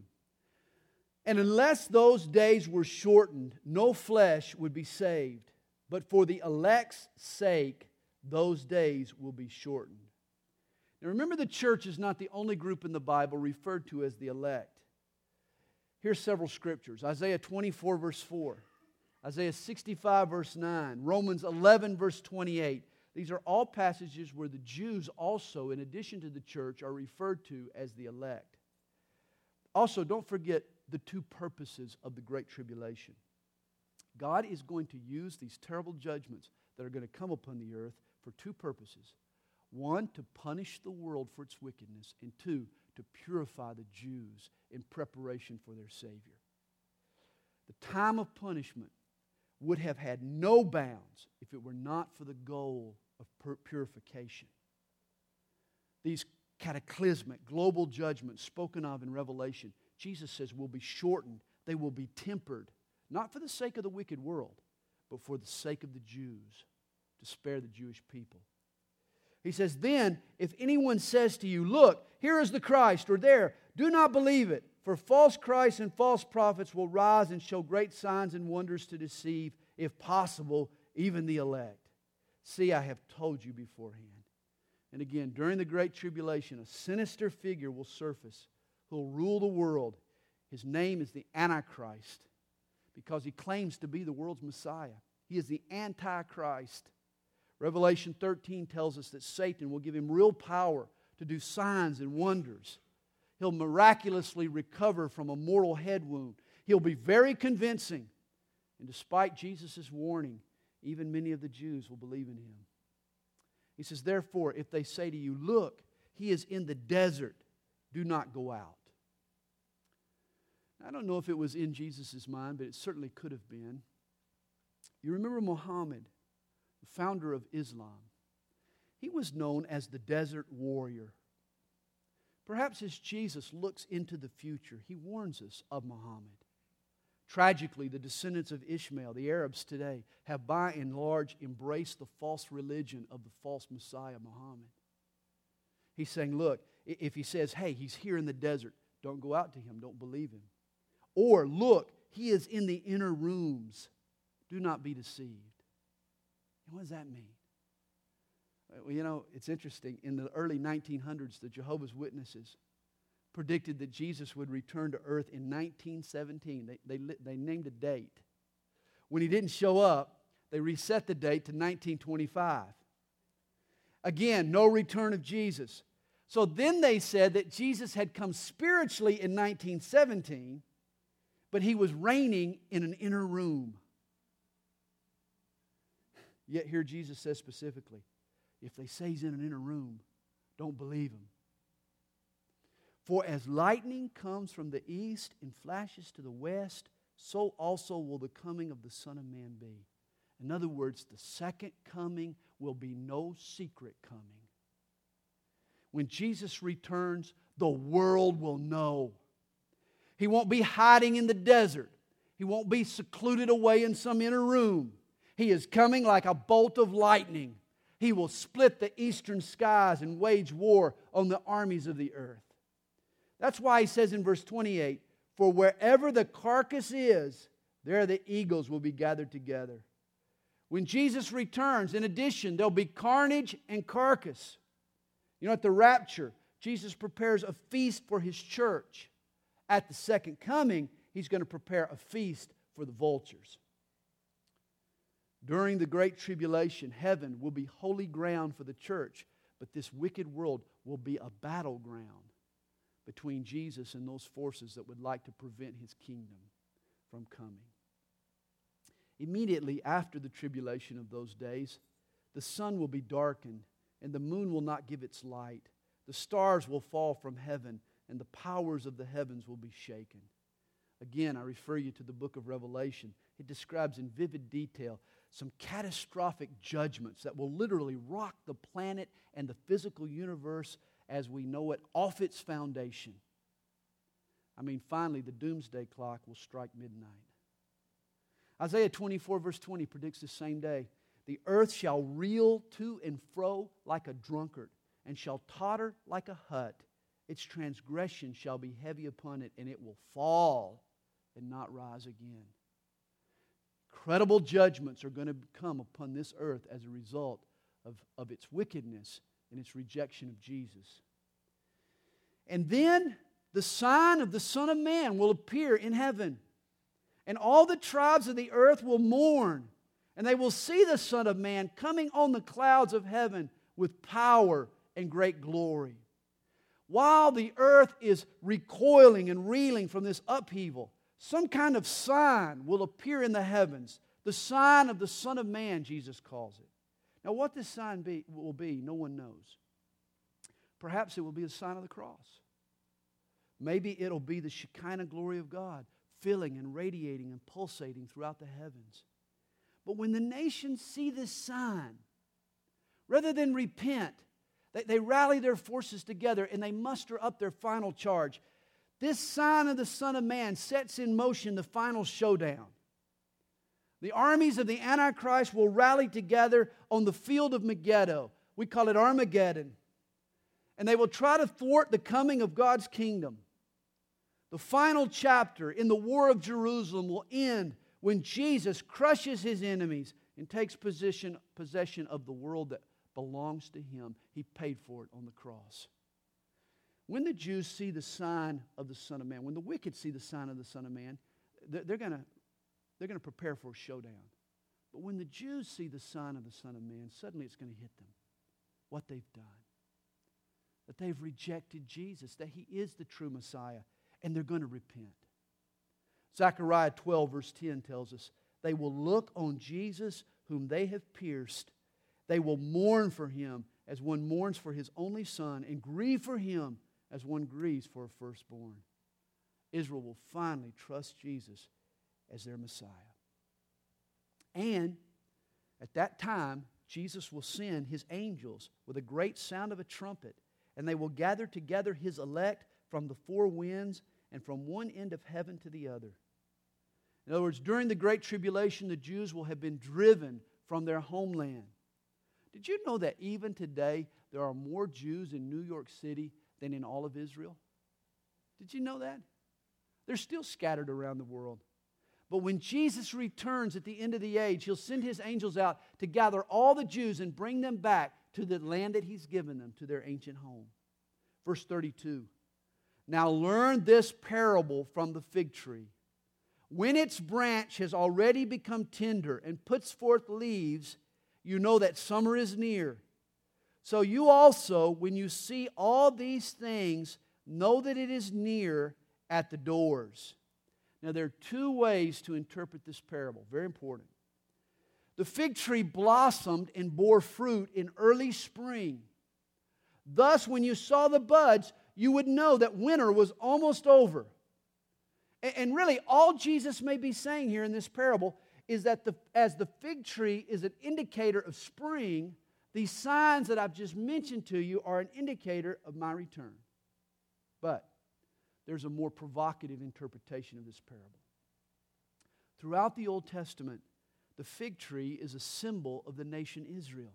And unless those days were shortened, no flesh would be saved. But for the elect's sake, those days will be shortened. Now remember, the church is not the only group in the Bible referred to as the elect. Here's several scriptures. Isaiah twenty-four, verse four. Isaiah sixty-five, verse nine. Romans eleven, verse twenty-eight. These are all passages where the Jews also, in addition to the church, are referred to as the elect. Also, don't forget the two purposes of the Great Tribulation. God is going to use these terrible judgments that are going to come upon the earth for two purposes. One, to punish the world for its wickedness, and two, to purify the Jews in preparation for their Savior. The time of punishment would have had no bounds if it were not for the goal of purification. These cataclysmic global judgments spoken of in Revelation, Jesus says, will be shortened. They will be tempered, not for the sake of the wicked world, but for the sake of the Jews, to spare the Jewish people. He says, then, if anyone says to you, look, here is the Christ, or there, do not believe it. For false Christs and false prophets will rise and show great signs and wonders to deceive, if possible, even the elect. See, I have told you beforehand. And again, during the Great Tribulation, a sinister figure will surface who will rule the world. His name is the Antichrist because he claims to be the world's Messiah. He is the Antichrist. Revelation thirteen tells us that Satan will give him real power to do signs and wonders. He'll miraculously recover from a mortal head wound. He'll be very convincing. And despite Jesus' warning, even many of the Jews will believe in him. He says, therefore, if they say to you, look, he is in the desert, do not go out. I don't know if it was in Jesus' mind, but it certainly could have been. You remember Muhammad, the founder of Islam. He was known as the desert warrior. Perhaps as Jesus looks into the future, he warns us of Muhammad. Tragically, the descendants of Ishmael, the Arabs today, have by and large embraced the false religion of the false Messiah, Muhammad. He's saying, look, if he says, hey, he's here in the desert, don't go out to him, don't believe him. Or, look, he is in the inner rooms, do not be deceived. And what does that mean? Well, you know, it's interesting. In the early nineteen hundreds, the Jehovah's Witnesses predicted that Jesus would return to earth in nineteen seventeen. They, they, they named a date. When he didn't show up, they reset the date to nineteen twenty-five. Again, no return of Jesus. So then they said that Jesus had come spiritually in nineteen seventeen, but he was reigning in an inner room. Yet here Jesus says specifically, if they say he's in an inner room, don't believe him. For as lightning comes from the east and flashes to the west, so also will the coming of the Son of Man be. In other words, the second coming will be no secret coming. When Jesus returns, the world will know. He won't be hiding in the desert. He won't be secluded away in some inner room. He is coming like a bolt of lightning. He will split the eastern skies and wage war on the armies of the earth. That's why he says in verse twenty-eight, for wherever the carcass is, there the eagles will be gathered together. When Jesus returns, in addition, there'll be carnage and carcass. You know, at the rapture, Jesus prepares a feast for His church. At the second coming, He's going to prepare a feast for the vultures. During the Great Tribulation, heaven will be holy ground for the church, but this wicked world will be a battleground between Jesus and those forces that would like to prevent His kingdom from coming. Immediately after the tribulation of those days, the sun will be darkened, and the moon will not give its light. The stars will fall from heaven, and the powers of the heavens will be shaken. Again, I refer you to the book of Revelation. It describes in vivid detail some catastrophic judgments that will literally rock the planet and the physical universe as we know it off its foundation. I mean, finally, the doomsday clock will strike midnight. Isaiah twenty-four, verse twenty predicts the same day. The earth shall reel to and fro like a drunkard, and shall totter like a hut. Its transgression shall be heavy upon it, and it will fall and not rise again. Incredible judgments are going to come upon this earth as a result of, of its wickedness and its rejection of Jesus. And then the sign of the Son of Man will appear in heaven. And all the tribes of the earth will mourn, and they will see the Son of Man coming on the clouds of heaven with power and great glory. While the earth is recoiling and reeling from this upheaval, some kind of sign will appear in the heavens, the sign of the Son of Man, Jesus calls it. Now, what this sign be, will be, no one knows. Perhaps it will be the sign of the cross. Maybe it'll be the Shekinah glory of God, filling and radiating and pulsating throughout the heavens. But when the nations see this sign, rather than repent, they, they rally their forces together and they muster up their final charge. This sign of the Son of Man sets in motion the final showdown. The armies of the Antichrist will rally together on the field of Megiddo. We call it Armageddon. And they will try to thwart the coming of God's kingdom. The final chapter in the War of Jerusalem will end when Jesus crushes His enemies and takes possession, possession of the world that belongs to Him. He paid for it on the cross. When the Jews see the sign of the Son of Man, when the wicked see the sign of the Son of Man, they're going to they're going to prepare for a showdown. But when the Jews see the sign of the Son of Man, suddenly it's going to hit them what they've done. That they've rejected Jesus, that He is the true Messiah, and they're going to repent. Zechariah twelve verse ten tells us, they will look on Jesus whom they have pierced. They will mourn for Him as one mourns for his only son, and grieve for Him as one grieves for a firstborn. Israel will finally trust Jesus as their Messiah. And at that time, Jesus will send His angels with a great sound of a trumpet, and they will gather together His elect from the four winds and from one end of heaven to the other. In other words, during the Great Tribulation, the Jews will have been driven from their homeland. Did you know that even today there are more Jews in New York City than in all of Israel? Did you know that? They're still scattered around the world. But when Jesus returns at the end of the age, He'll send His angels out to gather all the Jews and bring them back to the land that He's given them, to their ancient home. Verse thirty-two. Now learn this parable from the fig tree. When its branch has already become tender and puts forth leaves, you know that summer is near. So you also, when you see all these things, know that it is near at the doors. Now, there are two ways to interpret this parable. Very important. The fig tree blossomed and bore fruit in early spring. Thus, when you saw the buds, you would know that winter was almost over. And really, all Jesus may be saying here in this parable is that the, as the fig tree is an indicator of spring, these signs that I've just mentioned to you are an indicator of my return. But there's a more provocative interpretation of this parable. Throughout the Old Testament, the fig tree is a symbol of the nation Israel.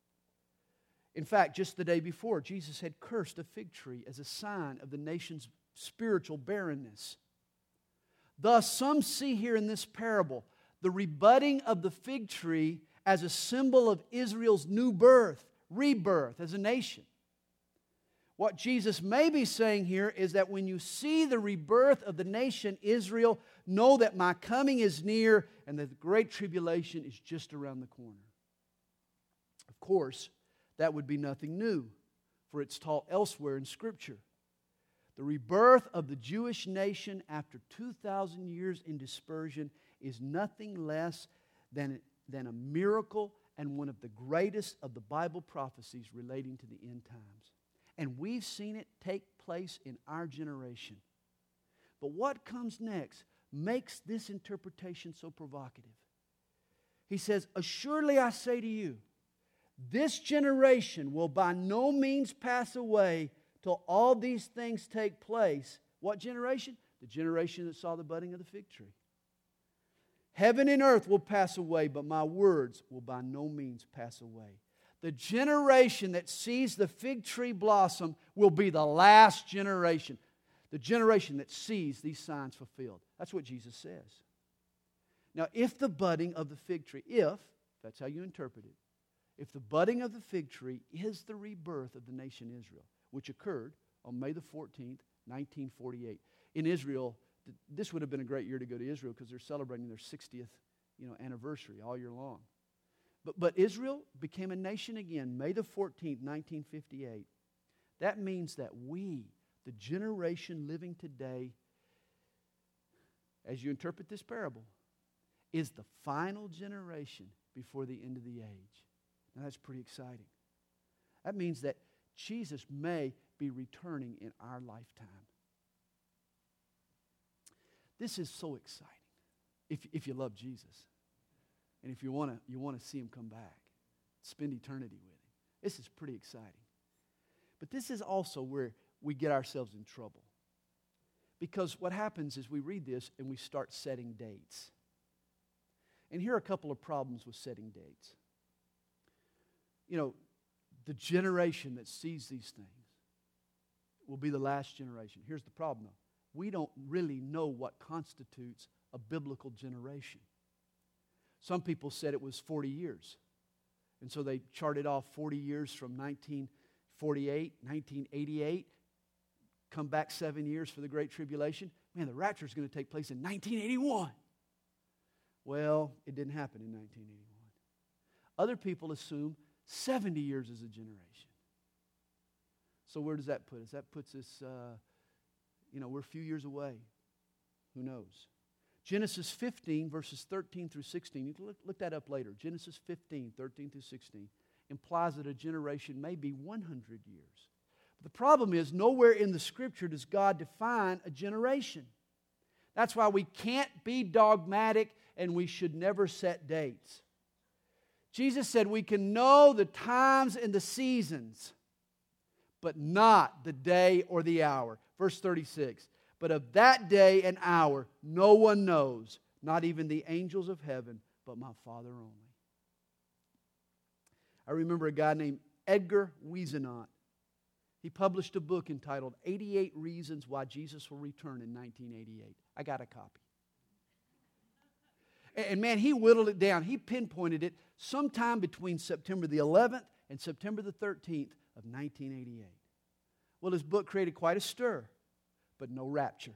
In fact, just the day before, Jesus had cursed a fig tree as a sign of the nation's spiritual barrenness. Thus, some see here in this parable the rebutting of the fig tree as a symbol of Israel's new birth, rebirth as a nation. What Jesus may be saying here is that when you see the rebirth of the nation Israel, know that my coming is near and that the great tribulation is just around the corner. Of course, that would be nothing new, for it's taught elsewhere in Scripture. The rebirth of the Jewish nation after two thousand years in dispersion is nothing less than, than a miracle and one of the greatest of the Bible prophecies relating to the end times. And we've seen it take place in our generation. But what comes next makes this interpretation so provocative. He says, "Assuredly I say to you, this generation will by no means pass away till all these things take place." What generation? The generation that saw the budding of the fig tree. "Heaven and earth will pass away, but my words will by no means pass away." The generation that sees the fig tree blossom will be the last generation. The generation that sees these signs fulfilled. That's what Jesus says. Now, if the budding of the fig tree, if, that's how you interpret it, if the budding of the fig tree is the rebirth of the nation Israel, which occurred on May the fourteenth, nineteen forty-eight. In Israel, this would have been a great year to go to Israel because they're celebrating their sixtieth you know, anniversary all year long. But, but Israel became a nation again, May the fourteenth, nineteen fifty-eight. That means that we, the generation living today, as you interpret this parable, is the final generation before the end of the age. Now that's pretty exciting. That means that Jesus may be returning in our lifetime. This is so exciting if, if you love Jesus. And if you want to you want to see Him come back, spend eternity with Him. This is pretty exciting. But this is also where we get ourselves in trouble. Because what happens is we read this and we start setting dates. And here are a couple of problems with setting dates. You know, the generation that sees these things will be the last generation. Here's the problem, though. We don't really know what constitutes a biblical generation. Some people said it was forty years. And so they charted off forty years from nineteen forty-eight, nineteen eighty-eight, come back seven years for the Great Tribulation. Man, the rapture is going to take place in nineteen eighty-one. Well, it didn't happen in nineteen eighty-one. Other people assume seventy years is a generation. So where does that put us? That puts us, uh, you know, we're a few years away. Who knows? Genesis fifteen, verses thirteen through sixteen. You can look, look that up later. Genesis fifteen, thirteen through sixteen implies that a generation may be one hundred years. But the problem is, nowhere in the Scripture does God define a generation. That's why we can't be dogmatic and we should never set dates. Jesus said we can know the times and the seasons, but not the day or the hour. Verse thirty-six. But of that day and hour no one knows, not even the angels of heaven, but my Father only. I remember a guy named Edgar Whisenant. He published a book entitled eighty-eight Reasons Why Jesus Will Return in nineteen eighty-eight. I got a copy. And man, he whittled it down. He pinpointed it sometime between September the eleventh and September the thirteenth of nineteen eighty-eight. Well, his book created quite a stir, but no rapture.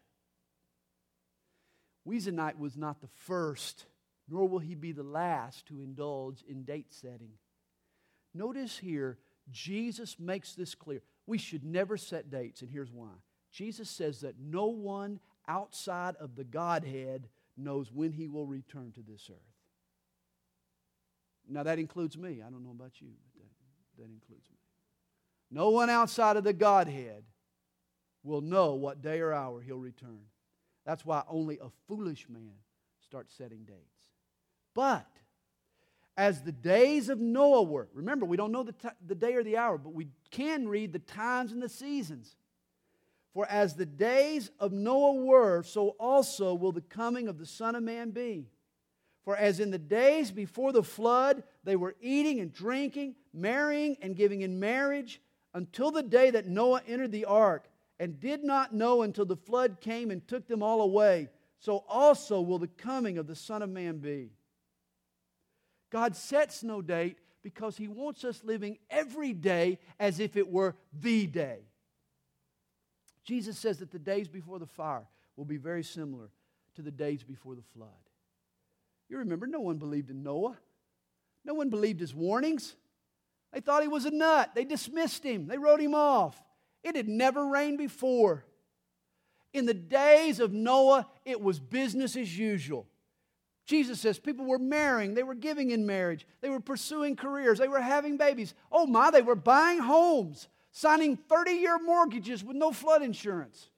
Whisenant was not the first, nor will he be the last to indulge in date setting. Notice here, Jesus makes this clear. We should never set dates, and here's why. Jesus says that no one outside of the Godhead knows when He will return to this earth. Now that includes me. I don't know about you, but that, that includes me. No one outside of the Godhead will know what day or hour He'll return. That's why only a foolish man starts setting dates. But as the days of Noah were, remember, we don't know the, t- the day or the hour, but we can read the times and the seasons. For as the days of Noah were, so also will the coming of the Son of Man be. For as in the days before the flood, they were eating and drinking, marrying and giving in marriage, until the day that Noah entered the ark, and did not know until the flood came and took them all away, so also will the coming of the Son of Man be. God sets no date because He wants us living every day as if it were the day. Jesus says that the days before the fire will be very similar to the days before the flood. You remember, no one believed in Noah. No one believed his warnings. They thought he was a nut. They dismissed him. They wrote him off. It had never rained before. In the days of Noah, it was business as usual. Jesus says people were marrying, they were giving in marriage, they were pursuing careers, they were having babies. Oh my, they were buying homes, signing thirty-year mortgages with no flood insurance.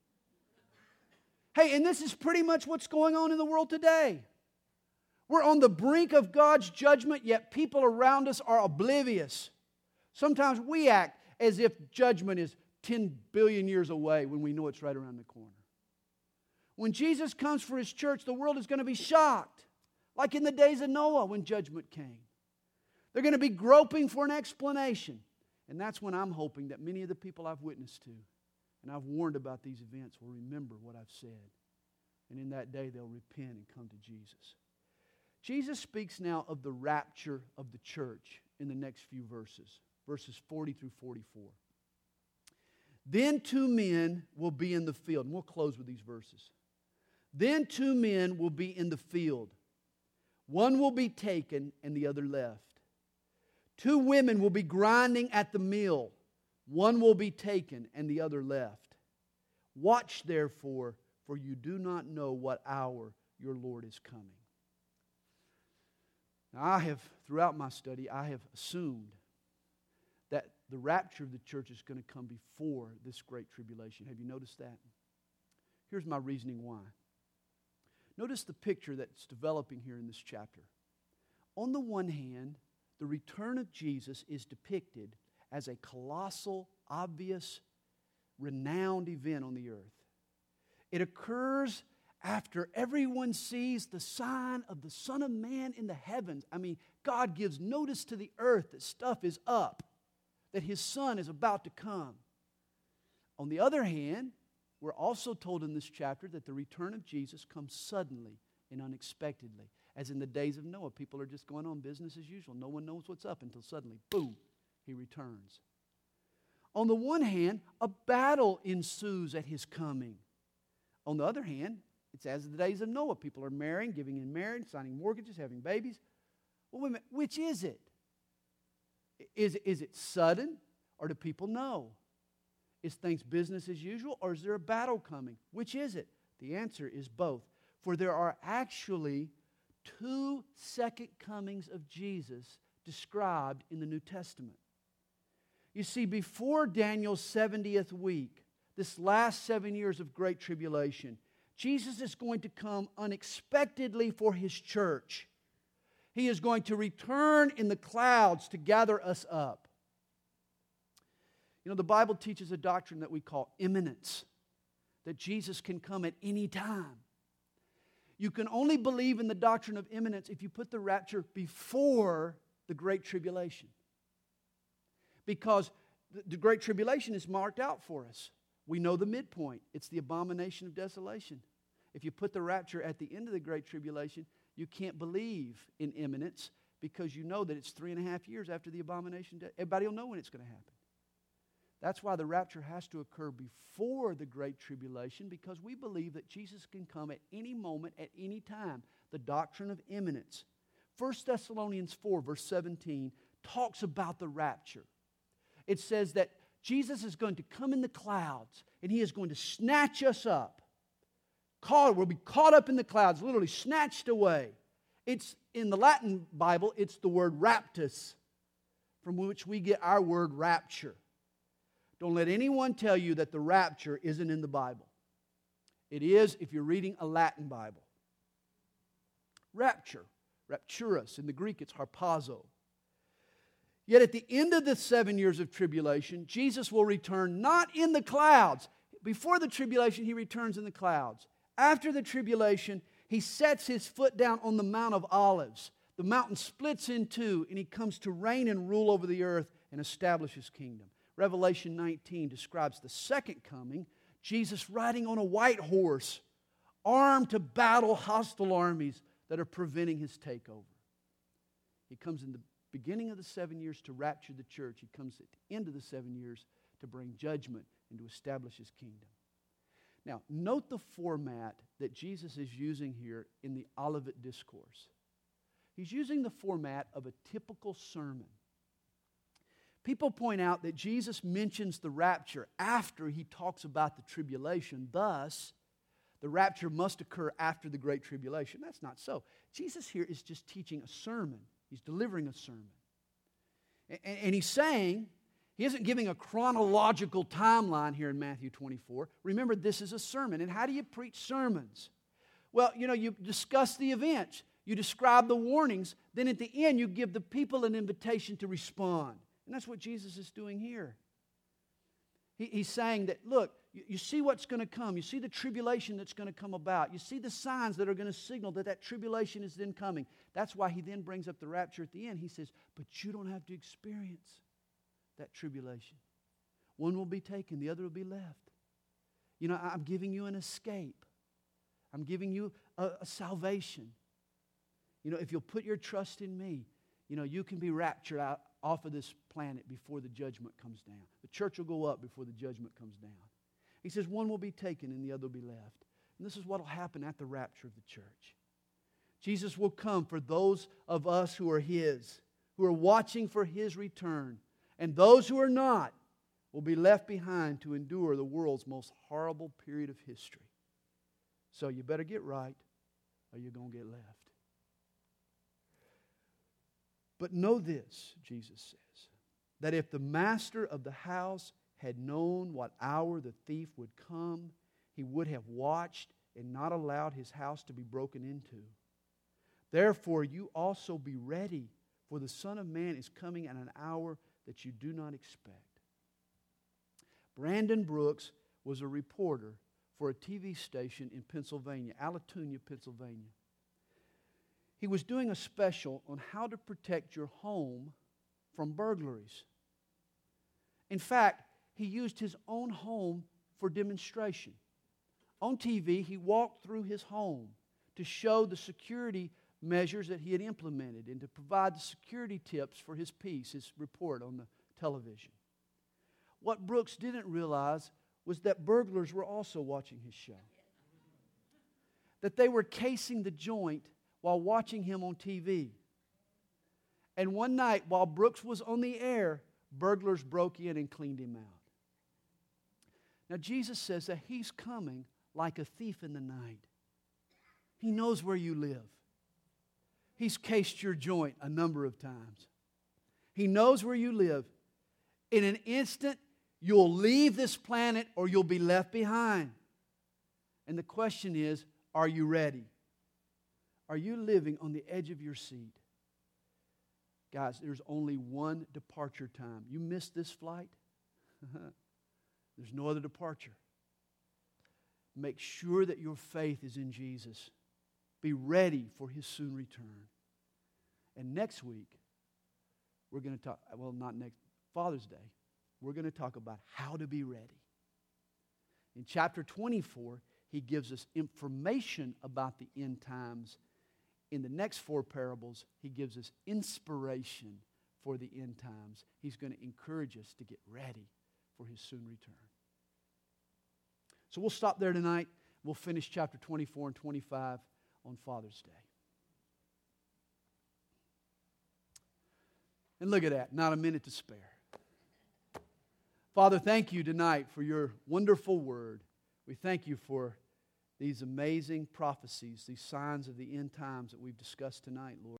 Hey, and this is pretty much what's going on in the world today. We're on the brink of God's judgment, yet people around us are oblivious. Sometimes we act as if judgment is ten billion years away when we know it's right around the corner. When Jesus comes for His church, the world is going to be shocked, like in the days of Noah when judgment came. They're going to be groping for an explanation. And that's when I'm hoping that many of the people I've witnessed to and I've warned about these events will remember what I've said. And in that day, they'll repent and come to Jesus. Jesus speaks now of the rapture of the church in the next few verses, verses forty through forty-four. Then two men will be in the field. And we'll close with these verses. Then two men will be in the field. One will be taken and the other left. Two women will be grinding at the mill. One will be taken and the other left. Watch therefore, for you do not know what hour your Lord is coming. Now, I have, throughout my study, I have assumed that the rapture of the church is going to come before this great tribulation. Have you noticed that? Here's my reasoning why. Notice the picture that's developing here in this chapter. On the one hand, the return of Jesus is depicted as a colossal, obvious, renowned event on the earth. It occurs after everyone sees the sign of the Son of Man in the heavens. I mean, God gives notice to the earth that stuff is up, that His Son is about to come. On the other hand, we're also told in this chapter that the return of Jesus comes suddenly and unexpectedly. As in the days of Noah, people are just going on business as usual. No one knows what's up until suddenly, boom, He returns. On the one hand, a battle ensues at His coming. On the other hand, it's as in the days of Noah. People are marrying, giving in marriage, signing mortgages, having babies. Well, wait a minute, which is it? Is, is it sudden, or do people know? Is things business as usual, or is there a battle coming? Which is it? The answer is both. For there are actually two second comings of Jesus described in the New Testament. You see, before Daniel's seventieth week, this last seven years of great tribulation, Jesus is going to come unexpectedly for His church. He is going to return in the clouds to gather us up. You know, the Bible teaches a doctrine that we call imminence, that Jesus can come at any time. You can only believe in the doctrine of imminence if you put the rapture before the Great Tribulation. Because the Great Tribulation is marked out for us. We know the midpoint. It's the abomination of desolation. If you put the rapture at the end of the Great Tribulation, you can't believe in imminence because you know that it's three and a half years after the abomination. De- Everybody will know when it's going to happen. That's why the rapture has to occur before the Great Tribulation, because we believe that Jesus can come at any moment, at any time. The doctrine of imminence. First Thessalonians four, verse seventeen, talks about the rapture. It says that Jesus is going to come in the clouds, and He is going to snatch us up. Caught, we'll be caught up in the clouds, literally snatched away. It's in the Latin Bible, it's the word raptus, from which we get our word rapture. Don't let anyone tell you that the rapture isn't in the Bible. It is if you're reading a Latin Bible. Rapture, rapturus, in the Greek it's harpazo. Yet at the end of the seven years of tribulation, Jesus will return not in the clouds. Before the tribulation, He returns in the clouds. After the tribulation, He sets His foot down on the Mount of Olives. The mountain splits in two, and He comes to reign and rule over the earth and establish His kingdom. Revelation nineteen describes the second coming, Jesus riding on a white horse, armed to battle hostile armies that are preventing His takeover. He comes in the beginning of the seven years to rapture the church. He comes at the end of the seven years to bring judgment and to establish His kingdom. Now, note the format that Jesus is using here in the Olivet Discourse. He's using the format of a typical sermon. People point out that Jesus mentions the rapture after He talks about the tribulation. Thus, the rapture must occur after the Great Tribulation. That's not so. Jesus here is just teaching a sermon. He's delivering a sermon. And, and He's saying, He isn't giving a chronological timeline here in Matthew twenty-four. Remember, this is a sermon. And how do you preach sermons? Well, you know, you discuss the events. You describe the warnings. Then at the end, you give the people an invitation to respond. And that's what Jesus is doing here. He, he's saying that, look, you, you see what's going to come. You see the tribulation that's going to come about. You see the signs that are going to signal that that tribulation is then coming. That's why He then brings up the rapture at the end. He says, but you don't have to experience that tribulation. One will be taken, the other will be left. You know, I'm giving you an escape. I'm giving you a, a salvation. You know, if you'll put your trust in Me, you know, you can be raptured out off of this planet before the judgment comes down. The church will go up before the judgment comes down. He says one will be taken and the other will be left. And this is what will happen at the rapture of the church. Jesus will come for those of us who are His, who are watching for His return. And those who are not will be left behind to endure the world's most horrible period of history. So you better get right or you're going to get left. But know this, Jesus says, that if the master of the house had known what hour the thief would come, he would have watched and not allowed his house to be broken into. Therefore, you also be ready, for the Son of Man is coming at an hour that you do not expect. Brandon Brooks was a reporter for a T V station in Pennsylvania, Alatoona, Pennsylvania. He was doing a special on how to protect your home from burglaries. In fact, he used his own home for demonstration. On T V, he walked through his home to show the security measures that he had implemented and to provide the security tips for his piece, his report on the television. What Brooks didn't realize was that burglars were also watching his show. That they were casing the joint while watching him on T V. And one night, while Brooks was on the air, burglars broke in and cleaned him out. Now, Jesus says that He's coming like a thief in the night. He knows where you live. He's cased your joint a number of times. He knows where you live. In an instant, you'll leave this planet or you'll be left behind. And the question is, are you ready? Are you living on the edge of your seat? Guys, there's only one departure time. You missed this flight? There's no other departure. Make sure that your faith is in Jesus. Be ready for His soon return. And next week, we're going to talk, well, not next, Father's Day, we're going to talk about how to be ready. In chapter twenty-four, He gives us information about the end times. In the next four parables, He gives us inspiration for the end times. He's going to encourage us to get ready for His soon return. So we'll stop there tonight. We'll finish chapter twenty-four and twenty-five on Father's Day. And look at that, not a minute to spare. Father, thank You tonight for Your wonderful word. We thank You for these amazing prophecies, these signs of the end times that we've discussed tonight, Lord.